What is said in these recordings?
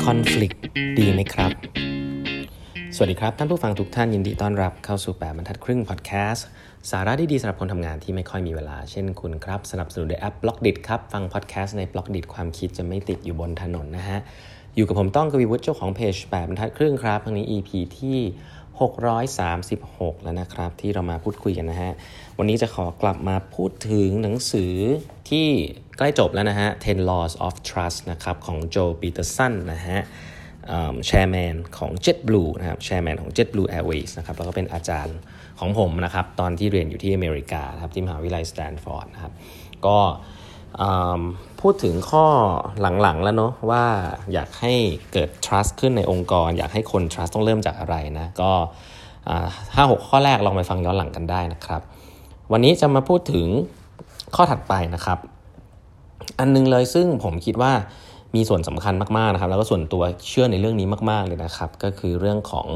conflict ดีไหมครับสวัสดีครับท่านผู้ฟังทุกท่านยินดีต้อนรับเข้าสู่8บรรทัดครึ่งพอดแคสต์สาระดีๆสำหรับคนทำงานที่ไม่ค่อยมีเวลาเช่นคุณครับสนับสนุนโดยแอป Blockdit ครับฟังพอดแคสต์ใน Blockdit ความคิดจะไม่ติดอยู่บนถนนนะฮะอยู่กับผมต้องกวีวุฒิเจ้าของเพจ8บรรทัดครึ่งครับครั้งนี้ EP ที่636แล้วนะครับที่เรามาพูดคุยกันนะฮะวันนี้จะขอกลับมาพูดถึงหนังสือที่ใกล้จบแล้วนะฮะ 10 Laws of Trust นะครับของโจปีเตอร์สันนะฮะแชร์แมนของ JetBlue นะครับแชร์แมนของ JetBlue Airways นะครับแล้วก็เป็นอาจารย์ของผมนะครับตอนที่เรียนอยู่ที่อเมริกาครับที่มหาวิทยาลัยสแตนฟอร์ดนะครับก็พูดถึงข้อหลังๆแล้วเนาะว่าอยากให้เกิด trust ขึ้นในองค์กรอยากให้คน trust ต้องเริ่มจากอะไรนะก็5-6 ข้อแรกลองไปฟังย้อนหลังกันได้นะครับวันนี้จะมาพูดถึงข้อถัดไปนะครับอันนึงเลยซึ่งผมคิดว่ามีส่วนสำคัญมากๆนะครับแล้วก็ส่วนตัวเชื่อในเรื่องนี้มากๆเลยนะครับก็คือเรื่องของ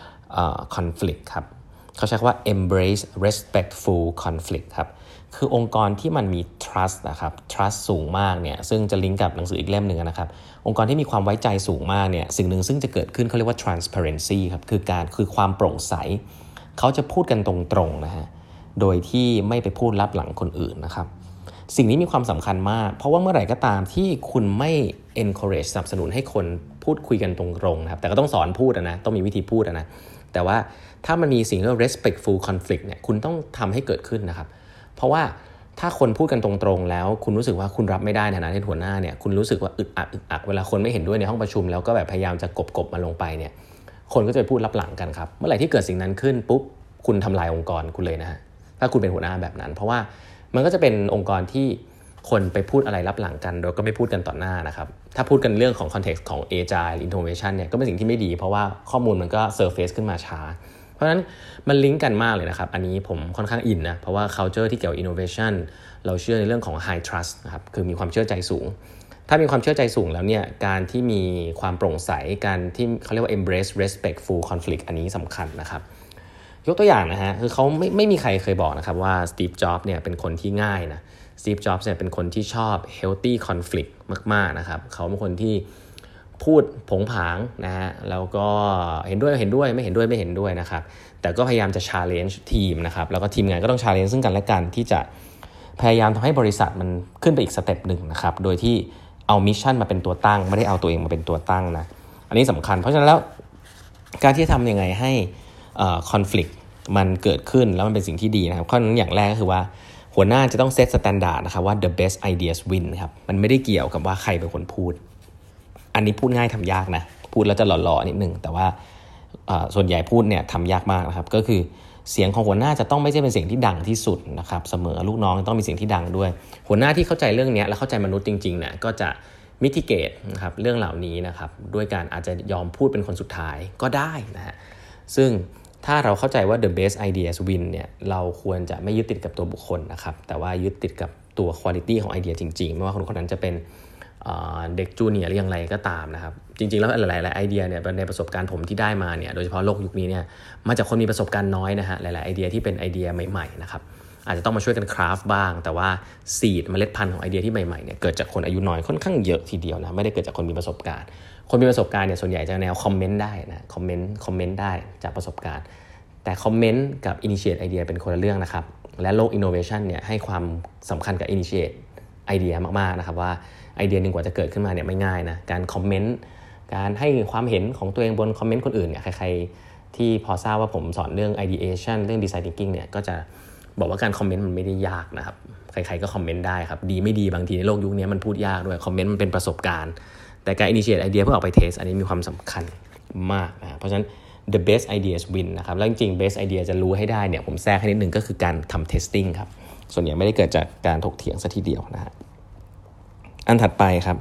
conflict ครับเขาใช้คำว่า embrace respectful conflict ครับคือองค์กรที่มันมี trust นะครับ trust สูงมากเนี่ยซึ่งจะลิงก์กับหนังสืออีกเล่มหนึ่งนะครับองค์กรที่มีความไว้ใจสูงมากเนี่ยสิ่งหนึ่งซึ่งจะเกิดขึ้นเขาเรียกว่า transparency ครับคือความโปร่งใสเขาจะพูดกันตรงๆนะฮะโดยที่ไม่ไปพูดลับหลังคนอื่นนะครับสิ่งนี้มีความสำคัญมากเพราะว่าเมื่อไหร่ก็ตามที่คุณไม่ encourage สนับสนุนให้คนพูดคุยกันตรงๆนะครับแต่ก็ต้องสอนพูดนะต้องมีวิธีพูดนะแต่ว่าถ้ามันมีสิ่งที่เรียกว่า respectful conflict เนี่ยคุณต้องทำให้เกิดขึ้นนะครับเพราะว่าถ้าคนพูดกันตรงๆแล้วคุณรู้สึกว่าคุณรับไม่ได้นะที่หัวหน้าเนี่ยคุณรู้สึกว่าอึดอัดเวลาคนไม่เห็นด้วยในห้องประชุมแล้วก็แบบพยายามจะกบมาลงไปเนี่ยคนก็จะไปพูดลับหลังกันครับเมื่อไหร่ที่เกิดสิ่งนั้นขึ้นปุ๊บคุณทำลายองค์กรคุณเลยนะฮะถ้าคุณเป็นหัวหน้าแบบนั้นเพราะว่ามันก็จะเป็นองค์กรที่คนไปพูดอะไรลับหลังกันโดยก็ไม่พูดกันต่อหน้านะครับถ้าพูดกันเรื่องของ context ของ agile innovation เนี่ยก็เป็นสิ่งที่ไม่ดีเพราะว่าข้อมูลมันก็ surface ขึ้นมาช้าเพราะฉะนั้นมันลิงก์กันมากเลยนะครับอันนี้ผมค่อนข้างอินนะเพราะว่า culture ที่เกี่ยวกับ innovation เราเชื่อในเรื่องของ high trust นะครับคือมีความเชื่อใจสูงถ้ามีความเชื่อใจสูงแล้วเนี่ยการที่มีความโปร่งใสการที่เขาเรียกว่า embrace respectful conflict อันนี้สำคัญนะครับยกตัวอย่างนะฮะคือเขาไม่มีใครเคยบอกนะครับว่า Steve Jobs เนี่ยเป็นคนที่ง่ายนะSteve Jobs เนี่ยเป็นคนที่ชอบ healthy conflict มากๆนะครับเขาเป็นคนที่พูดผงผางนะฮะแล้วก็เห็นด้วยไม่เห็นด้วยนะครับแต่ก็พยายามจะ challenge ทีมนะครับแล้วก็ทีมงานก็ต้อง challenge ซึ่งกันและกันที่จะพยายามทำให้บริษัทมันขึ้นไปอีกสเต็ปหนึ่งนะครับโดยที่เอามิชชั่นมาเป็นตัวตั้งไม่ได้เอาตัวเองมาเป็นตัวตั้งนะอันนี้สำคัญเพราะฉะนั้นแล้วการที่ทำยังไงให้conflict มันเกิดขึ้นแล้วมันเป็นสิ่งที่ดีนะครับข้อนั้นอย่างแรกก็คือว่าหัวหน้าจะต้องเซตสแตนดาร์ดนะครับว่า the best ideas win ครับมันไม่ได้เกี่ยวกับว่าใครเป็นคนพูดอันนี้พูดง่ายทำยากนะพูดแล้วจะหล่อๆนิดนึงแต่ว่าส่วนใหญ่พูดเนี่ยทำยากมากนะครับก็คือเสียงของหัวหน้าจะต้องไม่ใช่เป็นเสียงที่ดังที่สุดนะครับเสมอลูกน้องต้องมีเสียงที่ดังด้วยหัวหน้าที่เข้าใจเรื่องนี้และเข้าใจมนุษย์จริงๆเนี่ยก็จะmitigate นะครับเรื่องเหล่านี้นะครับด้วยการอาจจะยอมพูดเป็นคนสุดท้ายก็ได้นะฮะซึ่งถ้าเราเข้าใจว่า the best ideas win เนี่ยเราควรจะไม่ยึดติดกับตัวบุคคลนะครับแต่ว่ายึดติดกับตัว quality ของไอเดียจริงๆไม่ว่าคนนั้นจะเป็นเด็กจูเนียร์หรืออย่างไรก็ตามนะครับจริงๆแล้วหลายๆไอเดียเนี่ยในประสบการณ์ผมที่ได้มาเนี่ยโดยเฉพาะโลกยุคนี้เนี่ยมาจากคนมีประสบการณ์น้อยนะฮะหลายๆไอเดียที่เป็นไอเดียใหม่ๆนะครับอาจจะต้องมาช่วยกันคราฟบ้างแต่ว่าซีดเมล็ดพันธุ์ของไอเดียที่ใหม่ๆเนี่ยเกิดจากคนอายุน้อยค่อนข้างเยอะทีเดียวนะไม่ได้เกิดจากคนมีประสบการณ์คนมีประสบการณ์เนี่ยส่วนใหญ่จะแนวคอมเมนต์ได้นะคอมเมนต์ได้จากประสบการณ์แต่คอมเมนต์กับ initiate ไอเดียเป็นคนละเรื่องนะครับและโลก innovation เนี่ยให้ความสำคัญกับ initiate ไอเดียมากๆนะครับว่าไอเดียนึงกว่าจะเกิดขึ้นมาเนี่ยไม่ง่ายนะการคอมเมนต์การให้ความเห็นของตัวเองบนคอมเมนต์คนอื่นเนี่ยใครๆที่พอทราบว่าผมสอนเรื่อง ideation เรื่อง design thinking เนี่ยก็จะบอกว่าการคอมเมนต์มันไม่ได้ยากนะครับใครๆก็คอมเมนต์ได้ครับดีไม่ดีบางทีในโลกยุคนี้มันพูดยากด้วยคอมเมนต์มันเป็นประสบการณ์แต่การ initiate ไอเดียเพื่อออกไปเทสอันนี้มีความสำคัญมากนะเพราะฉะนั้นthe best ideas win นะครับแล้วจริงๆ best idea จะรู้ให้ได้เนี่ยผมแทรกให้นิดนึงก็คือการทำ testing ครับส่วนใหญ่ไม่ได้เกิดจากการถกเถียงซะทีเดียวนะฮะอันถัดไปครับ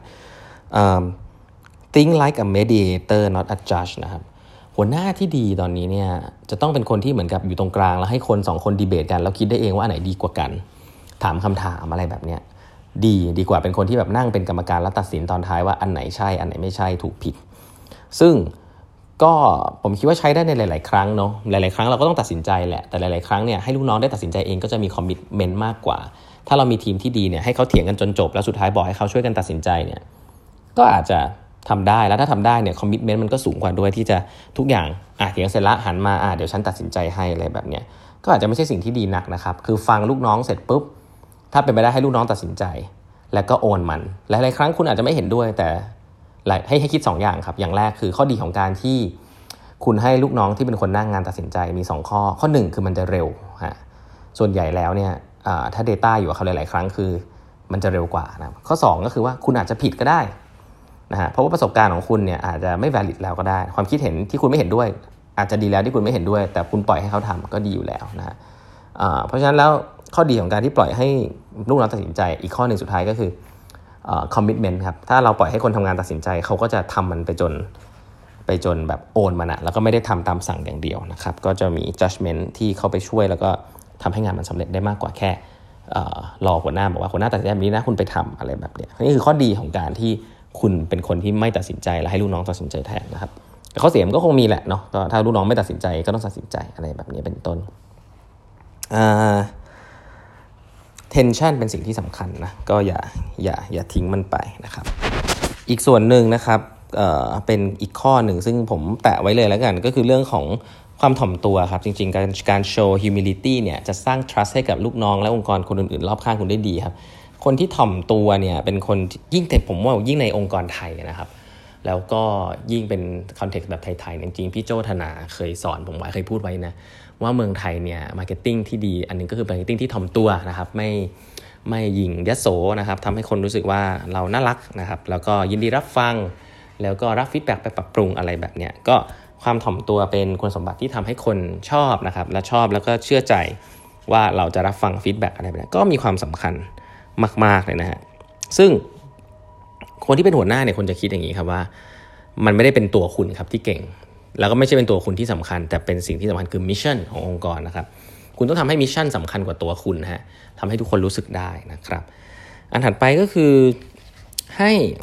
think like a mediator not a judge นะครับหัวหน้าที่ดีตอนนี้เนี่ยจะต้องเป็นคนที่เหมือนกับอยู่ตรงกลางแล้วให้คน2คนดีเบตกันแล้วคิดได้เองว่าอันไหนดีกว่ากันถามคำถามอะไรแบบเนี้ยดีกว่าเป็นคนที่แบบนั่งเป็นกรรมการแล้วตัดสินตอนท้ายว่าอันไหนใช่อันไหนไม่ใช่ถูกผิดซึ่งก็ผมคิดว่าใช้ได้ในหลายๆครั้งเนาะหลายๆครั้งเราก็ต้องตัดสินใจแหละแต่หลายๆครั้งเนี่ยให้ลูกน้องได้ตัดสินใจเองก็จะมีคอมมิตเมนต์มากกว่าถ้าเรามีทีมที่ดีเนี่ยให้เขาเถียงกันจนจบแล้วสุดท้ายบอกให้เขาช่วยกันตัดสินใจเนี่ยก็อาจจะทำได้แล้วถ้าทำได้เนี่ยคอมมิตเมนต์มันก็สูงกว่าด้วยที่จะทุกอย่างเถียงเสร็จละหันมาเดี๋ยวฉันตัดสินใจให้อะไรแบบเนี้ยก็อาจจะไม่ใช่สิ่งที่ดีนักนะครับคือฟังลูกน้องเสร็จปุ๊บถ้าเป็นไปได้ให้ลูกน้องตัดสินใจแล้วก็โอนมันหลายๆครั้งคุณอาจจะไม่เห็นด้วยแต่ให้คิด2 อย่างครับอย่างแรกคือข้อดีของการที่คุณให้ลูกน้องที่เป็นคนนั่งงานตัดสินใจมี2ข้อ1คือมันจะเร็วส่วนใหญ่แล้วเนี่ยถ้า data อยู่กับเขาหลายๆครั้งคือมันจะเร็วกว่านะข้อ2ก็คือว่าคุณอาจจะผิดก็ได้นะฮะเพราะว่าประสบการณ์ของคุณเนี่ยอาจจะไม่ valid แล้วก็ได้ความคิดเห็นที่คุณไม่เห็นด้วยอาจจะดีแล้วที่คุณไม่เห็นด้วยแต่คุณปล่อยให้เขาทำก็ดีอยู่แล้วนะฮะเพราะฉะนั้นแล้วข้อดีของการที่ปล่อยให้ลูกน้องตัดสินใจอีกข้อหนึ่งสุดท้ายก็คือcommitment ครับถ้าเราปล่อยให้คนทำงานตัดสินใจเขาก็จะทำมันไปจนแบบโอนมันแล้วก็ไม่ได้ทำตามสั่งอย่างเดียวนะครับก็จะมี judgment ที่เข้าไปช่วยแล้วก็ทำให้งานมันสำเร็จได้มากกว่าแค่รอหัวหน้าบอกว่าหัวหน้าตัดสินใจแบบนี้นะคุณไปทำอะไรแบบนี้นี่คือข้อดีของการที่คุณเป็นคนที่ไม่ตัดสินใจและให้ลูกน้องตัดสินใจแทนนะครับแต่ข้อเสียมันก็คงมีแหละเนาะก็ถ้าลูกน้องไม่ตัดสินใจก็ต้องตัดสินใจอะไรแบบนี้เป็นต้นtension เป็นสิ่งที่สำคัญนะก็อย่าทิ้งมันไปนะครับอีกส่วนหนึ่งนะครับเป็นอีกข้อหนึ่งซึ่งผมแตะไว้เลยแล้วกันก็คือเรื่องของความถ่อมตัวครับจริงๆการโชว์ humility เนี่ยจะสร้าง trust ให้กับลูกน้องและองค์กรคนอื่นๆรอบข้างคุณได้ดีครับคนที่ถ่อมตัวเนี่ยเป็นคนยิ่งแต่ผมว่ายิ่งในองค์กรไทยนะครับแล้วก็ยิ่งเป็นคอนเทกต์แบบไทยๆจริงๆพี่โจธนาเคยสอนผมไว้เคยพูดไว้นะว่าเมืองไทยเนี่ยมาร์เก็ตติ้งที่ดีอันนึงก็คือมาร์เก็ตติ้งที่ถ่อมตัวนะครับไม่หยิ่งยโสนะครับทำให้คนรู้สึกว่าเราน่ารักนะครับแล้วก็ยินดีรับฟังแล้วก็รับฟีดแบ็กไปปรับปรุงอะไรแบบเนี้ยก็ความถ่อมตัวเป็นคุณสมบัติที่ทำให้คนชอบนะครับและชอบแล้วก็เชื่อใจว่าเราจะรับฟังฟีดแบ็กอะไรแบบนี้ก็มีความสำคัญมากๆเลยนะฮะซึ่งคนที่เป็นหัวหน้าเนี่ยคนจะคิดอย่างนี้ครับว่ามันไม่ได้เป็นตัวคุณครับที่เก่งแล้วก็ไม่ใช่เป็นตัวคุณที่สำคัญแต่เป็นสิ่งที่สำคัญคือมิชชั่นขององค์กรนะครับคุณต้องทำให้มิชชั่นสำคัญกว่าตัวคุณฮะทำให้ทุกคนรู้สึกได้นะครับอันถัดไปก็คือให้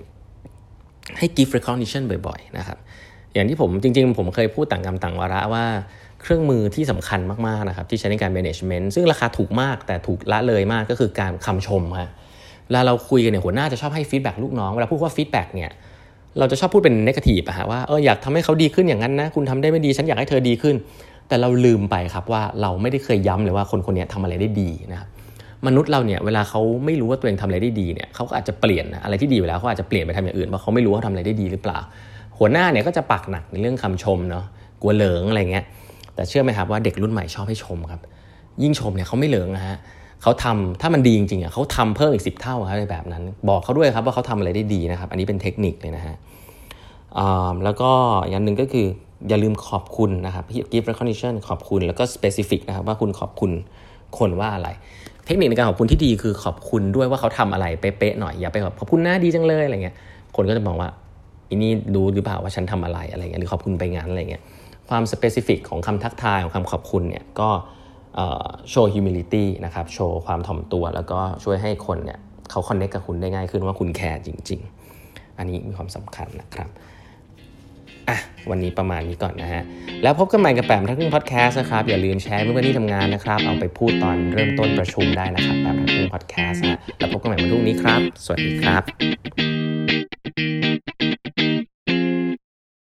give recognition บ่อยๆนะครับอย่างที่ผมจริงๆผมเคยพูดต่างกรรมต่างวาระว่าเครื่องมือที่สำคัญมากๆนะครับที่ใช้ในการ management ซึ่งราคาถูกมากแต่ถูกละเลยมากก็คือการคำชมครับเวลาเราคุยกันเนี่ยหัวหน้าจะชอบให้ feedback ลูกน้องเวลาพูดว่า feedback เนี่ยเราจะชอบพูดเป็น negative ว่าอยากทำให้เขาดีขึ้นอย่างนั้นนะคุณทำได้ไม่ดีฉันอยากให้เธอดีขึ้นแต่เราลืมไปครับว่าเราไม่ได้เคยย้ำเลยว่าคนนี้ทำอะไรได้ดีนะครับมนุษย์เราเนี่ยเวลาเขาไม่รู้ว่าตัวเองทำอะไรได้ดีเนี่ยเขาก็อาจจะเปลี่ยนอะไรที่ดีอยู่แล้วเขาอาจจะเปลี่ยนไปทำอย่างอื่นเพราะเขาไม่รู้ว่าทำอะไรได้ดีหรือเปล่าหัวหน้าเนี่ยก็จะปักหนักในเรื่องคำชมเนาะกลัวเหลิงอะไรเงี้ยแต่เชื่อไหมครับว่าเด็กรุ่นใหม่ชอบให้ชมครับยิ่งชมเนี่ยเขาไม่เหลิงนะฮะเขาทำถ้ามันดีจริงๆเขาทำเพิ่มอีก10 เท่าอะไรแบบนั้นบอกเขาด้วยครับว่าเขาทำอะไรได้ดีนะครับอันนี้เป็นเทคนิคเลยนะฮะแล้วก็อย่างนึงก็คืออย่าลืมขอบคุณนะครับ give recognition ขอบคุณแล้วก็ specific นะครับว่าคุณขอบคุณคนว่าอะไรเทคนิคในการขอบคุณที่ดีคือขอบคุณด้วยว่าเขาทำอะไรเป๊ะๆหน่อยอย่าไปขอบคุณนะดีจังเลยอะไรเงี้ยคนก็จะมองว่าอีนี่รู้หรือเปล่าว่าฉันทำอะไรอะไรเงี้ยหรือขอบคุณไปงั้นอะไรเงี้ยความ specific ของคำทักทายของคำขอบคุณเนี่ยก็show humility นะครับโชว์ความถ่อมตัวแล้วก็ช่วยให้คนเนี่ยเขา connect กับคุณได้ง่ายขึ้นว่าคุณแคร์จริงๆอันนี้มีความสำคัญนะครับวันนี้ประมาณนี้ก่อนนะฮะแล้วพบกันใหม่กับแปมทักครึ่งพอดแคสต์นะครับอย่าลืมแชร์เพื่อนๆที่ทำงานนะครับเอาไปพูดตอนเริ่มต้นประชุมได้นะครับแปมทักครึ่งพอดแคสต์แล้วพบกันใหม่วันพรุ่งนี้ครับสวัสดีครับ